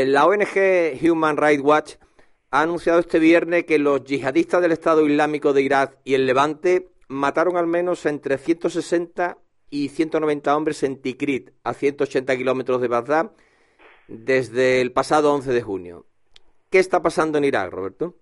La ONG Human Rights Watch ha anunciado este viernes que los yihadistas del Estado Islámico de Irak y el Levante mataron al menos entre 160 y 190 hombres en Tikrit, a 180 kilómetros de Bagdad, desde el pasado 11 de junio. ¿Qué está pasando en Irak, Roberto?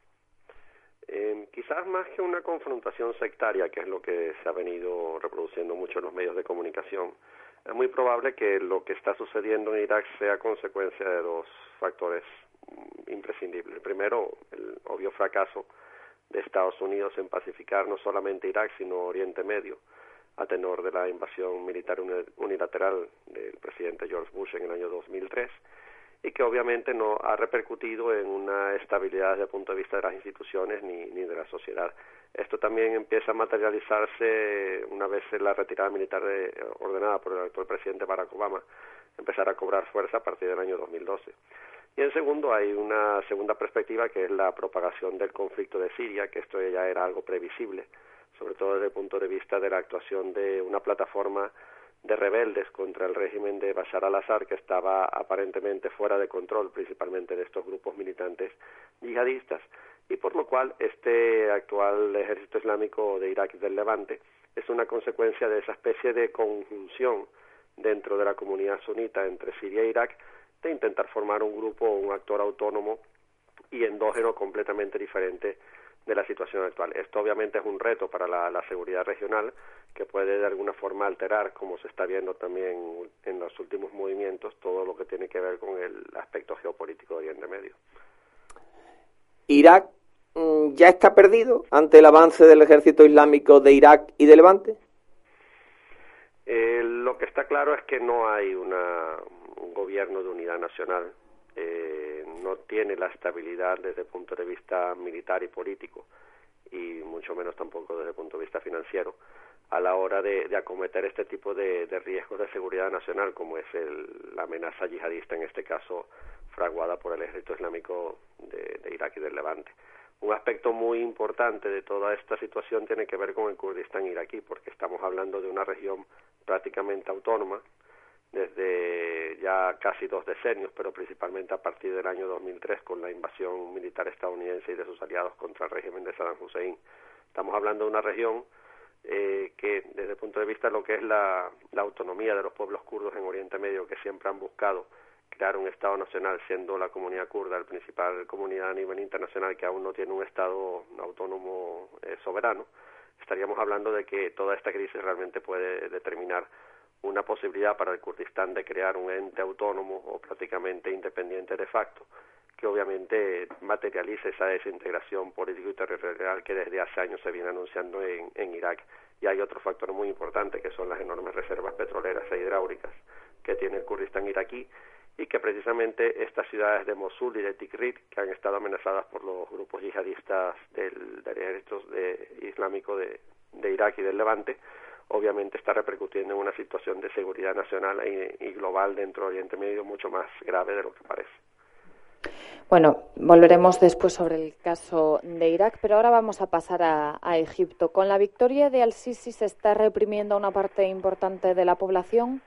Quizás más que una confrontación sectaria, que es lo que se ha venido reproduciendo mucho en los medios de comunicación, es muy probable que lo que está sucediendo en Irak sea consecuencia de dos factores imprescindibles. El primero, el obvio fracaso de Estados Unidos en pacificar no solamente Irak, sino Oriente Medio, a tenor de la invasión militar unilateral del presidente George Bush en el año 2003, y que obviamente no ha repercutido en una estabilidad desde el punto de vista de las instituciones ni de la sociedad. Esto también empieza a materializarse una vez la retirada militar ordenada por el actual presidente Barack Obama, empezar a cobrar fuerza a partir del año 2012. Y en segundo, hay una segunda perspectiva, que es la propagación del conflicto de Siria, que esto ya era algo previsible, sobre todo desde el punto de vista de la actuación de una plataforma de rebeldes contra el régimen de Bashar al-Assad, que estaba aparentemente fuera de control, principalmente de estos grupos militantes yihadistas, y por lo cual este actual ejército islámico de Irak y del Levante es una consecuencia de esa especie de conjunción dentro de la comunidad sunita entre Siria e Irak, de intentar formar un grupo o un actor autónomo y endógeno completamente diferente de la situación actual. Esto obviamente es un reto para la seguridad regional, que puede de alguna forma alterar, como se está viendo también en los últimos movimientos, todo lo que tiene que ver con el aspecto geopolítico de Oriente Medio. ¿Irak ya está perdido ante el avance del ejército islámico de Irak y de Levante? Lo que está claro es que no hay un gobierno de unidad nacional, no tiene la estabilidad desde el punto de vista militar y político, y mucho menos tampoco desde el punto de vista financiero, a la hora de acometer este tipo de riesgos de seguridad nacional, como es la amenaza yihadista, en este caso fraguada por el ejército islámico de Irak y del Levante. Un aspecto muy importante de toda esta situación tiene que ver con el Kurdistán iraquí, porque estamos hablando de una región prácticamente autónoma desde ya casi 2 decenios, pero principalmente a partir del año 2003 con la invasión militar estadounidense y de sus aliados contra el régimen de Saddam Hussein. Estamos hablando de una región que desde el punto de vista de lo que es la autonomía de los pueblos kurdos en Oriente Medio, que siempre han buscado crear un Estado nacional, siendo la comunidad kurda la principal comunidad a nivel internacional que aún no tiene un Estado autónomo soberano, estaríamos hablando de que toda esta crisis realmente puede determinar una posibilidad para el Kurdistán de crear un ente autónomo o prácticamente independiente de facto, que obviamente materialice esa desintegración político y territorial que desde hace años se viene anunciando en Irak. Y hay otro factor muy importante, que son las enormes reservas petroleras e hidráulicas que tiene el Kurdistán iraquí, y que precisamente estas ciudades de Mosul y de Tikrit, que han estado amenazadas por los grupos yihadistas del ejército islámico de Irak y del Levante, obviamente está repercutiendo en una situación de seguridad nacional y global dentro de Oriente Medio mucho más grave de lo que parece. Bueno, volveremos después sobre el caso de Irak, pero ahora vamos a pasar a Egipto. ¿Con la victoria de al-Sisi se está reprimiendo a una parte importante de la población?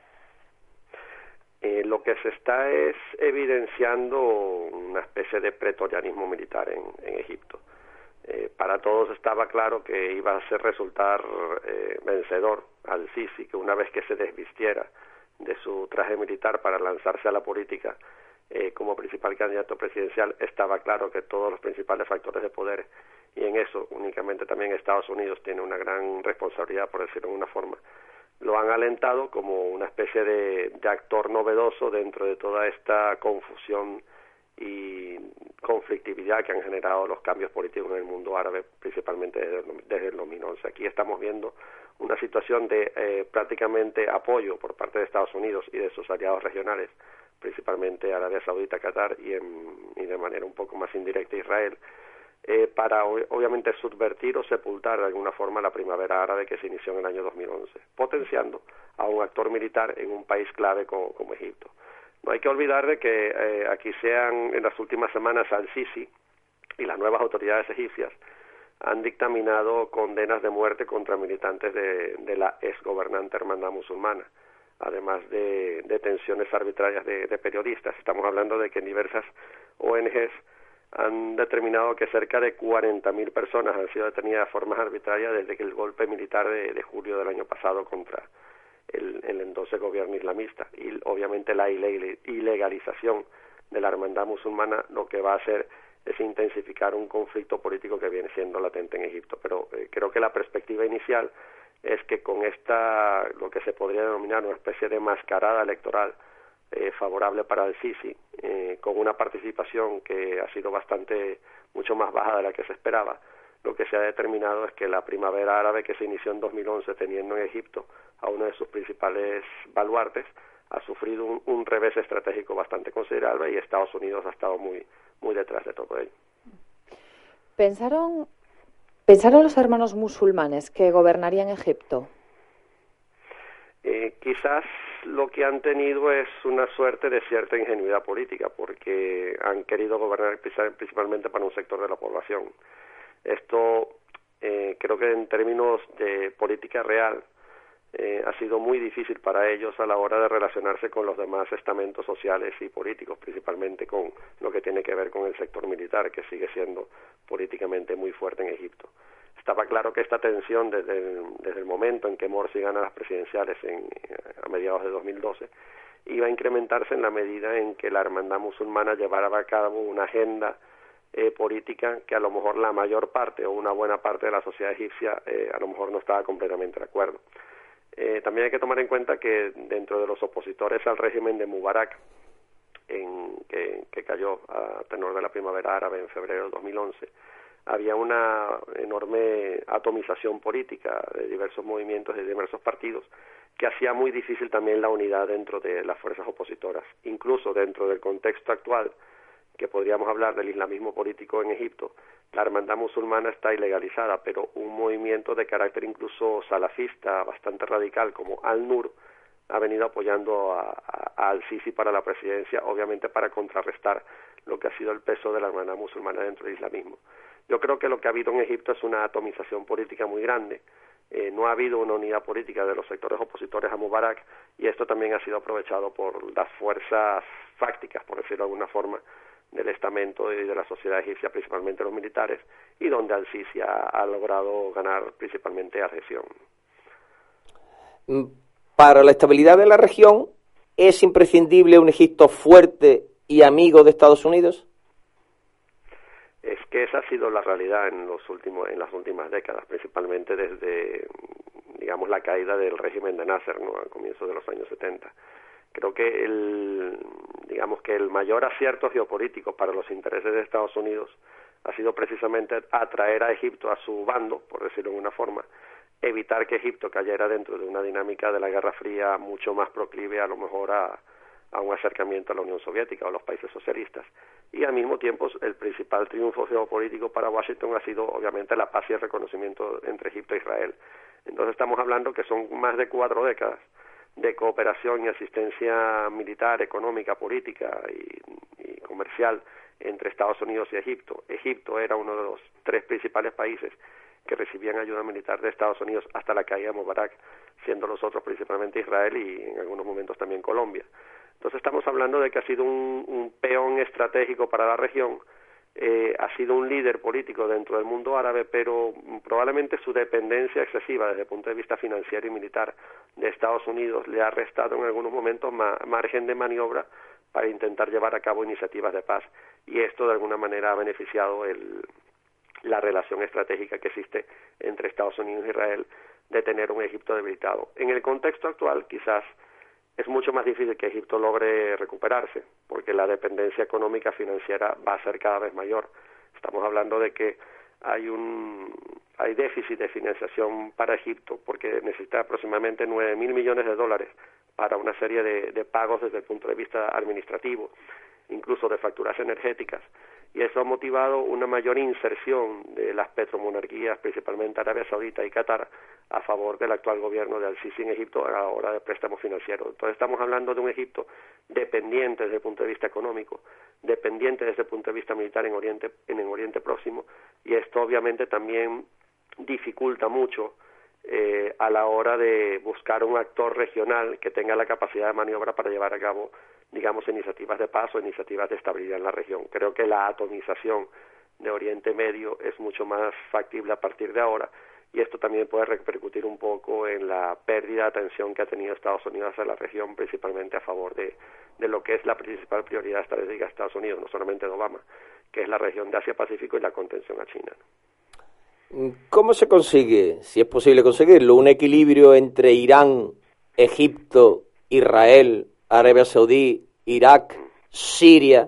Lo que se está es evidenciando una especie de pretorianismo militar en Egipto. Para todos estaba claro que iba a resultar vencedor al-Sisi, que una vez que se desvistiera de su traje militar para lanzarse a la política como principal candidato presidencial, estaba claro que todos los principales factores de poder, y en eso únicamente también Estados Unidos tiene una gran responsabilidad, por decirlo de una forma, lo han alentado como una especie de actor novedoso dentro de toda esta confusión y conflictividad que han generado los cambios políticos en el mundo árabe, principalmente desde el 2011. Aquí estamos viendo una situación de prácticamente apoyo por parte de Estados Unidos y de sus aliados regionales, principalmente Arabia Saudita, Qatar y de manera un poco más indirecta Israel, para obviamente subvertir o sepultar de alguna forma la primavera árabe que se inició en el año 2011, potenciando a un actor militar en un país clave como Egipto. No hay que olvidar de que aquí en las últimas semanas al-Sisi y las nuevas autoridades egipcias han dictaminado condenas de muerte contra militantes de la exgobernante Hermandad Musulmana. además de detenciones arbitrarias de periodistas. Estamos hablando de que diversas ONGs han determinado que cerca de 40.000 personas han sido detenidas de forma arbitraria desde que el golpe militar de julio del año pasado contra el entonces gobierno islamista. Y obviamente la ilegalización de la hermandad musulmana lo que va a hacer es intensificar un conflicto político que viene siendo latente en Egipto. Pero creo que la perspectiva inicial es que con esta, lo que se podría denominar una especie de mascarada electoral favorable para el Sisi, con una participación que ha sido mucho más baja de la que se esperaba, lo que se ha determinado es que la primavera árabe que se inició en 2011 teniendo en Egipto a uno de sus principales baluartes, ha sufrido un revés estratégico bastante considerable y Estados Unidos ha estado muy detrás de todo ello. ¿Pensaron los hermanos musulmanes que gobernarían Egipto? Quizás lo que han tenido es una suerte de cierta ingenuidad política, porque han querido gobernar principalmente para un sector de la población. Esto creo que en términos de política real ha sido muy difícil para ellos a la hora de relacionarse con los demás estamentos sociales y políticos, principalmente con lo que tiene que ver con el sector militar, que sigue siendo políticamente muy fuerte en Egipto. Estaba claro que esta tensión desde el momento en que Morsi gana las presidenciales a mediados de 2012 iba a incrementarse en la medida en que la hermandad musulmana llevara a cabo una agenda política que a lo mejor la mayor parte o una buena parte de la sociedad egipcia a lo mejor no estaba completamente de acuerdo. También hay que tomar en cuenta que dentro de los opositores al régimen de Mubarak, que cayó a tenor de la primavera árabe en febrero de 2011, había una enorme atomización política de diversos movimientos y de diversos partidos que hacía muy difícil también la unidad dentro de las fuerzas opositoras. Incluso dentro del contexto actual, que podríamos hablar del islamismo político en Egipto, la hermandad musulmana está ilegalizada, pero un movimiento de carácter incluso salafista, bastante radical, como Al-Nur, ha venido apoyando a Al-Sisi para la presidencia, obviamente para contrarrestar lo que ha sido el peso de la hermandad musulmana dentro del islamismo. Yo creo que lo que ha habido en Egipto es una atomización política muy grande. No ha habido una unidad política de los sectores opositores a Mubarak, y esto también ha sido aprovechado por las fuerzas fácticas, por decirlo de alguna forma, del estamento y de la sociedad egipcia, principalmente los militares, y donde Al-Sisi ha logrado ganar principalmente adhesión. Para la estabilidad de la región, ¿es imprescindible un Egipto fuerte y amigo de Estados Unidos? Es que esa ha sido la realidad en las últimas décadas, principalmente desde, digamos, la caída del régimen de Nasser, ¿no?, a comienzos de los años 70. Creo que el mayor acierto geopolítico para los intereses de Estados Unidos ha sido precisamente atraer a Egipto a su bando, por decirlo de una forma, evitar que Egipto cayera dentro de una dinámica de la Guerra Fría mucho más proclive a lo mejor a un acercamiento a la Unión Soviética o a los países socialistas. Y al mismo tiempo el principal triunfo geopolítico para Washington ha sido obviamente la paz y el reconocimiento entre Egipto e Israel. Entonces estamos hablando que son más de 4 décadas de cooperación y asistencia militar, económica, política y comercial entre Estados Unidos y Egipto. Egipto era uno de los 3 principales países que recibían ayuda militar de Estados Unidos hasta la caída de Mubarak, siendo los otros principalmente Israel y en algunos momentos también Colombia. Entonces estamos hablando de que ha sido un peón estratégico para la región, ha sido un líder político dentro del mundo árabe, pero probablemente su dependencia excesiva desde el punto de vista financiero y militar de Estados Unidos le ha restado en algunos momentos margen de maniobra para intentar llevar a cabo iniciativas de paz, y esto de alguna manera ha beneficiado la relación estratégica que existe entre Estados Unidos e Israel de tener un Egipto debilitado. En el contexto actual quizás es mucho más difícil que Egipto logre recuperarse, porque la dependencia económica financiera va a ser cada vez mayor. Estamos hablando de que hay déficit de financiación para Egipto, porque necesita aproximadamente 9.000 millones de dólares para una serie de pagos desde el punto de vista administrativo, incluso de facturas energéticas, y eso ha motivado una mayor inserción de las petromonarquías, principalmente Arabia Saudita y Qatar, a favor del actual gobierno de Al-Sisi en Egipto a la hora de préstamos financieros. Entonces estamos hablando de un Egipto dependiente desde el punto de vista económico, dependiente desde el punto de vista militar en Oriente Próximo, y esto obviamente también dificulta mucho a la hora de buscar un actor regional que tenga la capacidad de maniobra para llevar a cabo, digamos, iniciativas de paz o iniciativas de estabilidad en la región. Creo que la atomización de Oriente Medio es mucho más factible a partir de ahora, y esto también puede repercutir un poco en la pérdida de atención que ha tenido Estados Unidos en la región, principalmente a favor de lo que es la principal prioridad estratégica de Estados Unidos, no solamente de Obama, que es la región de Asia-Pacífico y la contención a China. ¿Cómo se consigue, si es posible conseguirlo, un equilibrio entre Irán, Egipto, Israel, Arabia Saudí, Irak, Siria?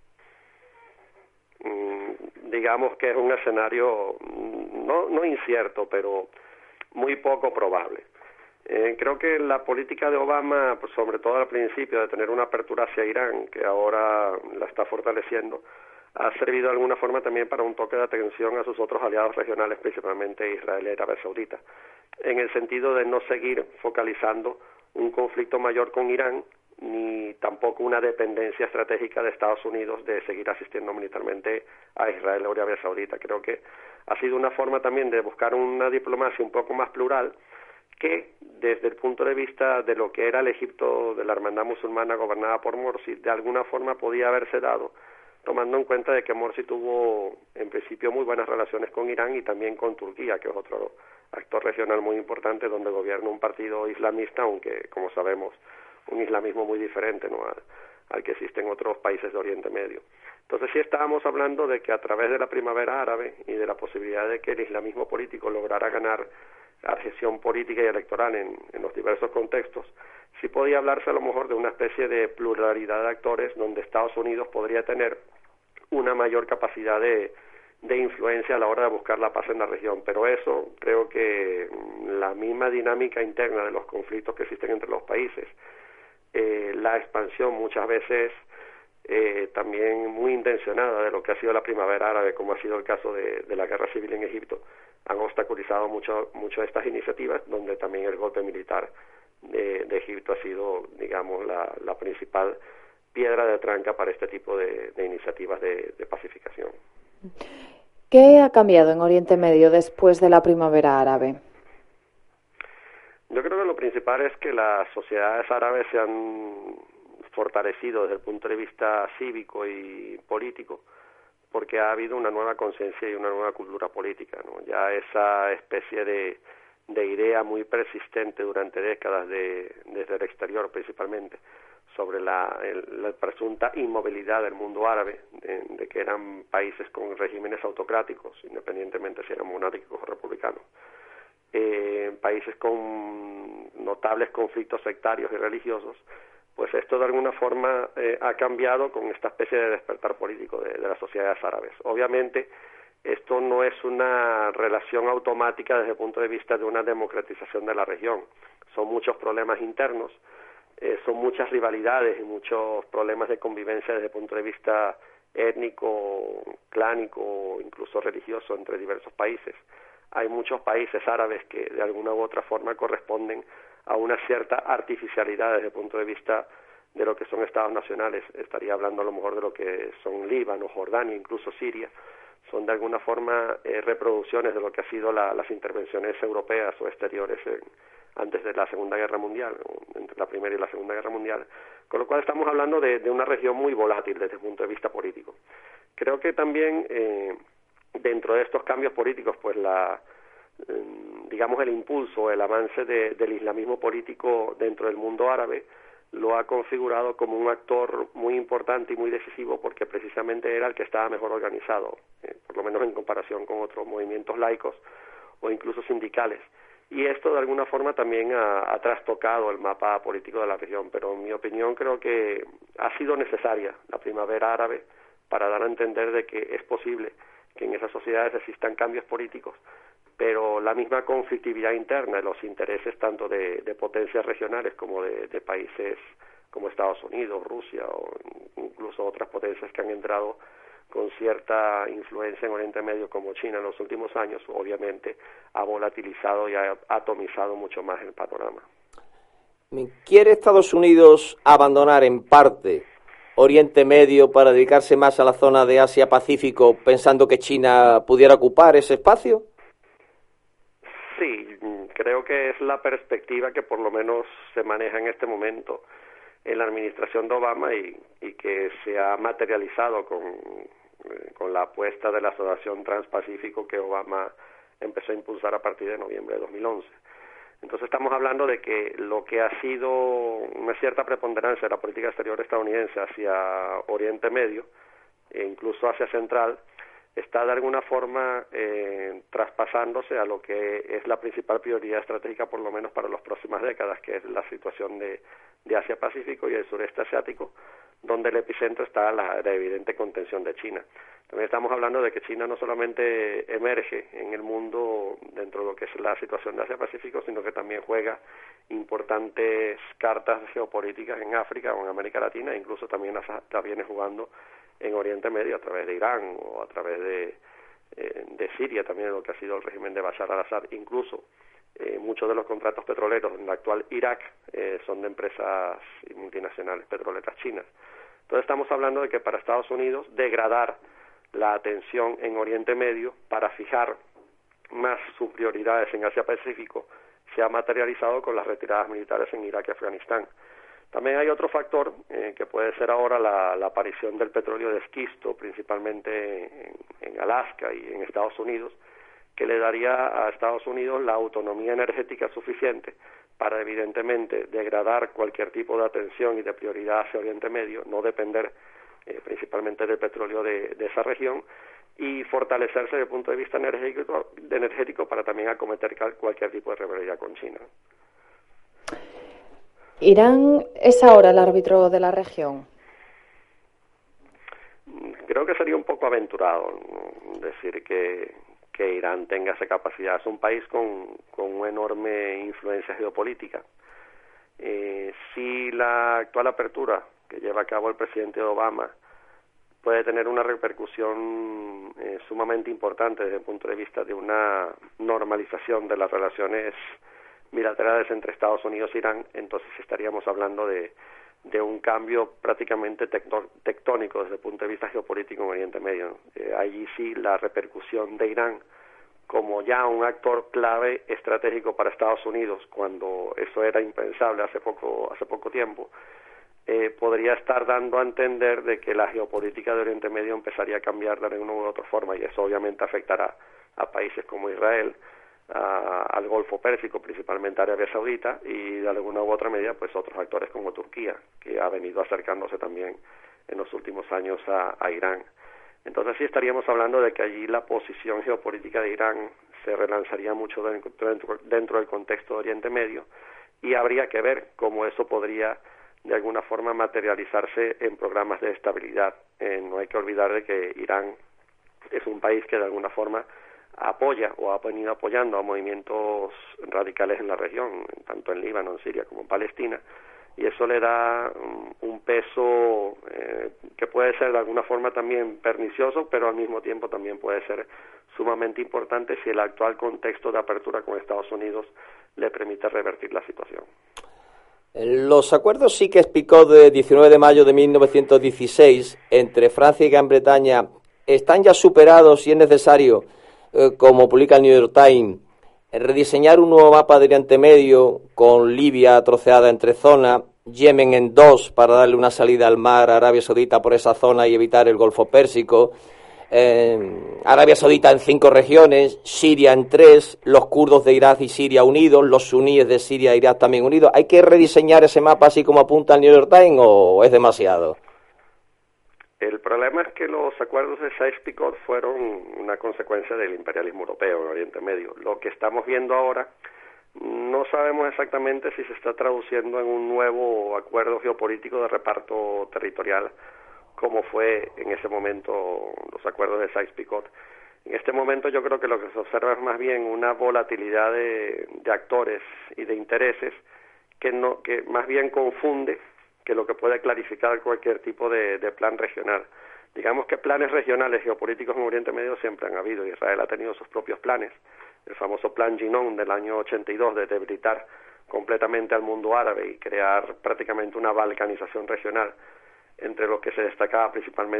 Digamos que es un escenario no incierto, pero muy poco probable. Creo que la política de Obama, pues sobre todo al principio, de tener una apertura hacia Irán, que ahora la está fortaleciendo, ha servido de alguna forma también para un toque de atención a sus otros aliados regionales, principalmente Israel y Arabia Saudita, en el sentido de no seguir focalizando un conflicto mayor con Irán, ni tampoco una dependencia estratégica de Estados Unidos de seguir asistiendo militarmente a Israel o Arabia Saudita. Creo que ha sido una forma también de buscar una diplomacia un poco más plural, que desde el punto de vista de lo que era el Egipto de la hermandad musulmana gobernada por Morsi, de alguna forma podía haberse dado, tomando en cuenta de que Morsi tuvo en principio muy buenas relaciones con Irán y también con Turquía, que es otro actor regional muy importante donde gobierna un partido islamista, aunque como sabemos un islamismo muy diferente, ¿no?, al que existe en otros países de Oriente Medio. Entonces sí estábamos hablando de que a través de la primavera árabe y de la posibilidad de que el islamismo político lograra ganar adhesión política y electoral en los diversos contextos, sí podía hablarse a lo mejor de una especie de pluralidad de actores donde Estados Unidos podría tener una mayor capacidad de influencia a la hora de buscar la paz en la región, pero eso creo que la misma dinámica interna de los conflictos que existen entre los países, la expansión muchas veces también muy intencionada de lo que ha sido la primavera árabe, como ha sido el caso de la guerra civil en Egipto, han obstaculizado mucho de estas iniciativas, donde también el golpe militar de Egipto ha sido, digamos, la principal piedra de tranca para este tipo de iniciativas de pacificación. ¿Qué ha cambiado en Oriente Medio después de la primavera árabe? Yo creo que lo principal es que las sociedades árabes se han fortalecido desde el punto de vista cívico y político, porque ha habido una nueva conciencia y una nueva cultura política, ¿no? Ya esa especie de idea muy persistente durante décadas desde el exterior principalmente, sobre la presunta inmovilidad del mundo árabe, de que eran países con regímenes autocráticos, independientemente si eran monárquicos o republicanos, países con notables conflictos sectarios y religiosos, pues esto de alguna forma ha cambiado con esta especie de despertar político de las sociedades árabes. Obviamente, esto no es una relación automática desde el punto de vista de una democratización de la región. Son muchos problemas internos, son muchas rivalidades y muchos problemas de convivencia desde el punto de vista étnico, clánico, incluso religioso entre diversos países. Hay muchos países árabes que de alguna u otra forma corresponden a una cierta artificialidad desde el punto de vista de lo que son estados nacionales. Estaría hablando a lo mejor de lo que son Líbano, Jordania, incluso Siria. Son de alguna forma reproducciones de lo que ha sido las intervenciones europeas o exteriores antes de la Segunda Guerra Mundial, entre la Primera y la Segunda Guerra Mundial, con lo cual estamos hablando de una región muy volátil desde el punto de vista político. Creo que también dentro de estos cambios políticos, pues digamos el impulso, el avance del islamismo político dentro del mundo árabe lo ha configurado como un actor muy importante y muy decisivo, porque precisamente era el que estaba mejor organizado, por lo menos en comparación con otros movimientos laicos o incluso sindicales. Y esto de alguna forma también ha trastocado el mapa político de la región, pero en mi opinión creo que ha sido necesaria la primavera árabe para dar a entender de que es posible que en esas sociedades existan cambios políticos, pero la misma conflictividad interna y los intereses tanto de potencias regionales como de países como Estados Unidos, Rusia o incluso otras potencias que han entrado con cierta influencia en Oriente Medio como China en los últimos años, obviamente ha volatilizado y ha atomizado mucho más el panorama. ¿Quiere Estados Unidos abandonar en parte Oriente Medio para dedicarse más a la zona de Asia-Pacífico, pensando que China pudiera ocupar ese espacio? sí, creo que es la perspectiva que por lo menos se maneja en este momento en la administración de Obama y que se ha materializado con la apuesta de la Asociación Transpacífico que Obama empezó a impulsar a partir de noviembre de 2011. Entonces estamos hablando de que lo que ha sido una cierta preponderancia de la política exterior estadounidense hacia Oriente Medio e incluso Asia Central está de alguna forma traspasándose a lo que es la principal prioridad estratégica, por lo menos para las próximas décadas, que es la situación de Asia-Pacífico y el sureste asiático, donde el epicentro está la evidente contención de China. También estamos hablando de que China no solamente emerge en el mundo dentro de lo que es la situación de Asia-Pacífico, sino que también juega importantes cartas geopolíticas en África o en América Latina, e incluso también la viene jugando en Oriente Medio a través de Irán o a través de Siria, también lo que ha sido el régimen de Bashar al-Assad. Incluso muchos de los contratos petroleros en el actual Irak son de empresas multinacionales petroleras chinas. Entonces estamos hablando de que para Estados Unidos degradar la atención en Oriente Medio para fijar más sus prioridades en Asia-Pacífico se ha materializado con las retiradas militares en Irak y Afganistán. También hay otro factor que puede ser ahora la aparición del petróleo de esquisto, principalmente en Alaska y en Estados Unidos, que le daría a Estados Unidos la autonomía energética suficiente para, evidentemente, degradar cualquier tipo de atención y de prioridad hacia Oriente Medio, no depender principalmente del petróleo de esa región, y fortalecerse desde el punto de vista energético para también acometer cualquier tipo de rivalidad con China. ¿Irán es ahora el árbitro de la región? Creo que sería un poco aventurado decir que Irán tenga esa capacidad. Es un país con una enorme influencia geopolítica. Si la actual apertura que lleva a cabo el presidente Obama puede tener una repercusión sumamente importante desde el punto de vista de una normalización de las relaciones bilaterales entre Estados Unidos e Irán, entonces estaríamos hablando de un cambio prácticamente tectónico desde el punto de vista geopolítico en Oriente Medio. Allí sí la repercusión de Irán como ya un actor clave estratégico para Estados Unidos, cuando eso era impensable hace poco tiempo, podría estar dando a entender de que la geopolítica de Oriente Medio empezaría a cambiar de alguna u otra forma, y eso obviamente afectará a países como Israel, al Golfo Pérsico, principalmente a Arabia Saudita, y de alguna u otra medida pues otros actores como Turquía, que ha venido acercándose también en los últimos años a Irán. Entonces sí estaríamos hablando de que allí la posición geopolítica de Irán se relanzaría mucho dentro del contexto de Oriente Medio, y habría que ver cómo eso podría de alguna forma materializarse en programas de estabilidad. No hay que olvidar de que Irán es un país que de alguna forma apoya o ha venido apoyando a movimientos radicales en la región, tanto en Líbano, en Siria como en Palestina, y eso le da un peso que puede ser de alguna forma también pernicioso, pero al mismo tiempo también puede ser sumamente importante si el actual contexto de apertura con Estados Unidos le permite revertir la situación. Los acuerdos Sykes-Picot de 19 de mayo de 1916 entre Francia y Gran Bretaña están ya superados y es necesario, como publica el New York Times, rediseñar un nuevo mapa de Oriente Medio con Libia troceada en 3 zonas, Yemen en 2 para darle una salida al mar a Arabia Saudita por esa zona y evitar el Golfo Pérsico, Arabia Saudita en 5 regiones, Siria en 3, los kurdos de Irak y Siria unidos, los suníes de Siria e Irak también unidos. ¿Hay que rediseñar ese mapa así como apunta el New York Times o es demasiado? El problema es que los acuerdos de Sykes-Picot fueron una consecuencia del imperialismo europeo en Oriente Medio. Lo que estamos viendo ahora no sabemos exactamente si se está traduciendo en un nuevo acuerdo geopolítico de reparto territorial, como fue en ese momento los acuerdos de Sykes-Picot. En este momento yo creo que lo que se observa es más bien una volatilidad de actores y de intereses que más bien confunde que lo que puede clarificar cualquier tipo de plan regional. Digamos que planes regionales geopolíticos en Oriente Medio siempre han habido. Israel ha tenido sus propios planes. El famoso plan Ginon del año 82 de debilitar completamente al mundo árabe y crear prácticamente una balcanización regional, entre los que se destacaba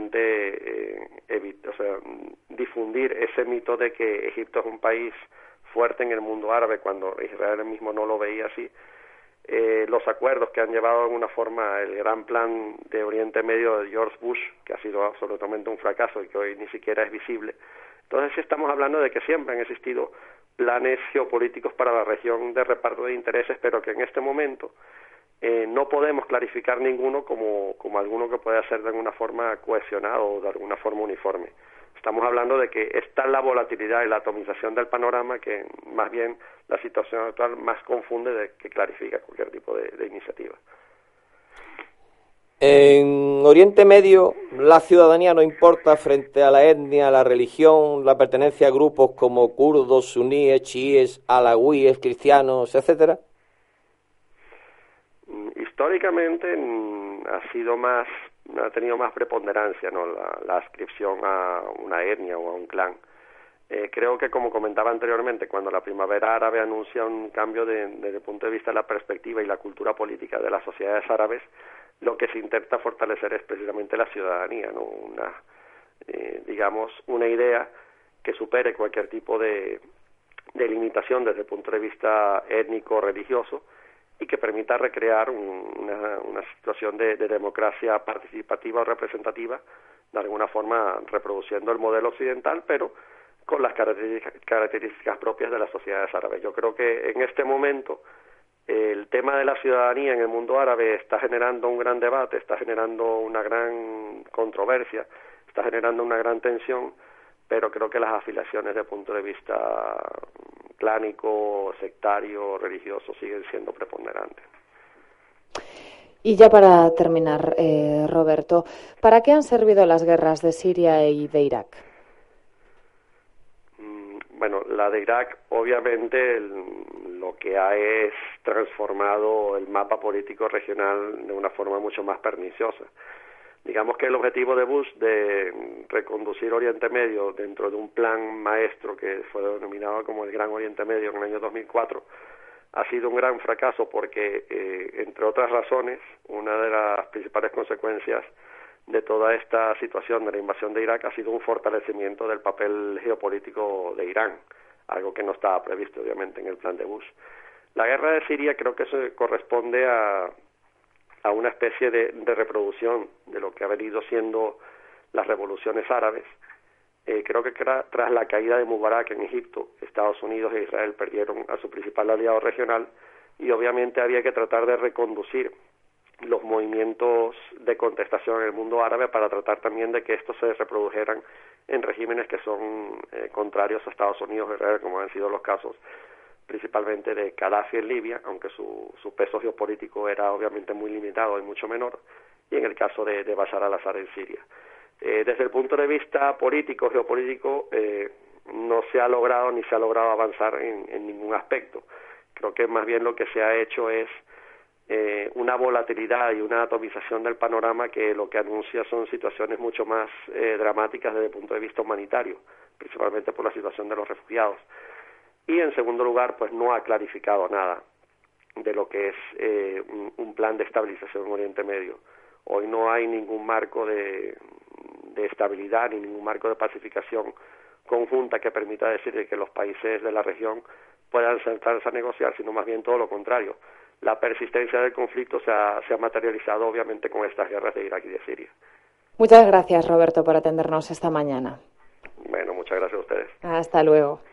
principalmente difundir ese mito de que Egipto es un país fuerte en el mundo árabe cuando Israel mismo no lo veía así. Los acuerdos que han llevado de alguna forma el gran plan de Oriente Medio de George Bush, que ha sido absolutamente un fracaso y que hoy ni siquiera es visible. Entonces sí estamos hablando de que siempre han existido planes geopolíticos para la región de reparto de intereses, pero que en este momento no podemos clarificar ninguno como alguno que pueda ser de alguna forma cohesionado o de alguna forma uniforme. Estamos hablando de que está la volatilidad y la atomización del panorama que más bien la situación actual más confunde de que clarifica cualquier tipo de iniciativa. En Oriente Medio, la ciudadanía no importa frente a la etnia, la religión, la pertenencia a grupos como kurdos, suníes, chiíes, alawíes, cristianos, etcétera. Históricamente ha tenido más preponderancia, ¿no?, la adscripción a una etnia o a un clan. Creo que, como comentaba anteriormente, cuando la primavera árabe anuncia un cambio desde el punto de vista de la perspectiva y la cultura política de las sociedades árabes, lo que se intenta fortalecer es precisamente la ciudadanía, ¿no?, una idea que supere cualquier tipo de limitación desde el punto de vista étnico o religioso, y que permita recrear una situación de democracia participativa o representativa, de alguna forma reproduciendo el modelo occidental, pero con las características propias de las sociedades árabes. Yo creo que en este momento el tema de la ciudadanía en el mundo árabe está generando un gran debate, está generando una gran controversia, está generando una gran tensión, pero creo que las afiliaciones desde el punto de vista clánico, sectario, religioso siguen siendo preponderantes. Y ya para terminar, Roberto, ¿para qué han servido las guerras de Siria y de Irak? Bueno, la de Irak obviamente lo que ha es transformado el mapa político regional de una forma mucho más perniciosa. Digamos que el objetivo de Bush de reconducir Oriente Medio dentro de un plan maestro que fue denominado como el Gran Oriente Medio en el año 2004 ha sido un gran fracaso porque, entre otras razones, una de las principales consecuencias de toda esta situación de la invasión de Irak ha sido un fortalecimiento del papel geopolítico de Irán, algo que no estaba previsto obviamente en el plan de Bush. La guerra de Siria creo que se corresponde a una especie de reproducción de lo que ha venido siendo las revoluciones árabes. Creo que tras la caída de Mubarak en Egipto, Estados Unidos e Israel perdieron a su principal aliado regional y obviamente había que tratar de reconducir los movimientos de contestación en el mundo árabe para tratar también de que estos se reprodujeran en regímenes que son contrarios a Estados Unidos e Israel, como han sido los casos principalmente de Gaddafi en Libia, aunque su peso geopolítico era obviamente muy limitado y mucho menor, y en el caso de Bashar al-Assad en Siria. Desde el punto de vista político, geopolítico, no se ha logrado ni se ha logrado avanzar en ningún aspecto. Creo que más bien lo que se ha hecho es una volatilidad y una atomización del panorama que lo que anuncia son situaciones mucho más dramáticas desde el punto de vista humanitario, principalmente por la situación de los refugiados. Y en segundo lugar, pues no ha clarificado nada de lo que es un plan de estabilización en Oriente Medio. Hoy no hay ningún marco de estabilidad ni ningún marco de pacificación conjunta que permita decir que los países de la región puedan sentarse a negociar, sino más bien todo lo contrario. La persistencia del conflicto se ha materializado obviamente con estas guerras de Irak y de Siria. Muchas gracias, Roberto, por atendernos esta mañana. Bueno, muchas gracias a ustedes. Hasta luego.